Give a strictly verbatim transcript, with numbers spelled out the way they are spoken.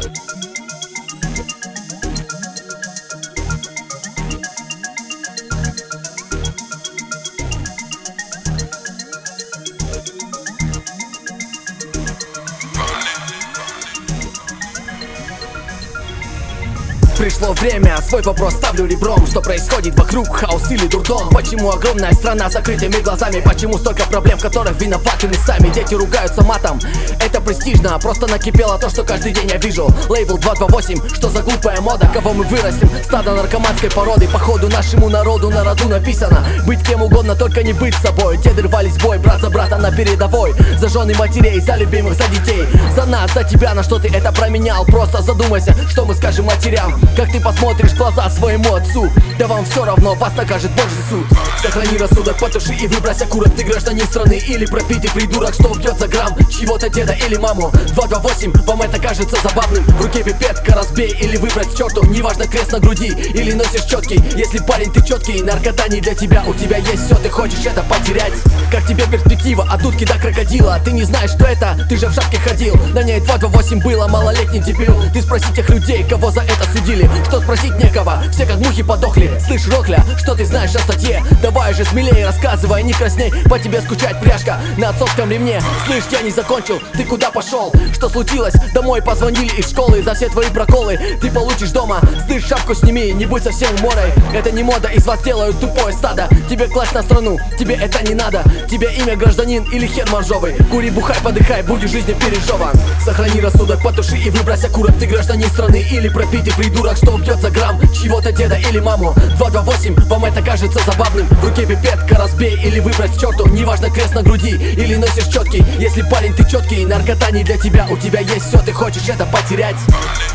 Пришло время, свой вопрос ставлю ребром. Что происходит вокруг, хаос или дурдом? Почему огромная страна с закрытыми глазами? Почему столько проблем, в которых виноваты мы сами? Дети ругаются матом, это престижно. Просто накипело то, что каждый день я вижу. Лейбл два два восемь, что за глупая мода? Кого мы вырастим? Стадо наркоманской породы. Походу нашему народу на роду написано быть кем угодно, только не быть собой. Деды рвались в бой, брат за брата на передовой. За жены матерей, за любимых, за детей. За нас, за тебя, на что ты это променял? Просто задумайся, что мы скажем матерям. Как ты посмотришь в глаза своему отцу? Да вам все равно, вас накажет Божий суд. Сохрани рассудок, потуши и выбрось окурок. Ты гражданин страны или пропитый придурок, что убьет за грамм чьего-то деда или маму. Два два восемь, вам это кажется забавным? В руке пипетка, разбей или выбрать к черту. Неважно, крест на груди или носишь четкий. Если парень ты четкий, наркота не для тебя. У тебя есть все, ты хочешь это потерять. Как тебе перспектива от дудки до крокодила? Ты не знаешь, что это, ты же в шапке ходил. На ней два два восемь было, малолетний дебил. Ты спроси тех людей, кого за это судили. Что спросить некого, все как мухи подохли. Слышь, Рокля, что ты знаешь о статье? Давай же смелее рассказывай, не красней. По тебе скучать пряжка на отцовском ремне. Слышь, я не закончил, ты куда пошел? Что случилось? Домой позвонили из школы. За все твои проколы ты получишь дома. Слышь, шапку сними, не будь совсем морой. Это не мода, из вас делают тупое стадо. Тебе класть на страну, тебе это не надо. Тебе имя гражданин или хер моржовый. Кури, бухай, подыхай, будешь жизнью пережеван. Сохрани рассудок, потуши и выбрось окурок. Ты гражданин страны или пропитый придурок, что убьет за грамм чьего-то деда или маму. Два два восемь, вам это кажется забавным? В руке пипетка, разбей или выбрать к черту. Неважно, крест на груди или носишь четкий. Если парень ты четкий, наркота не для тебя. У тебя есть все, ты хочешь это потерять.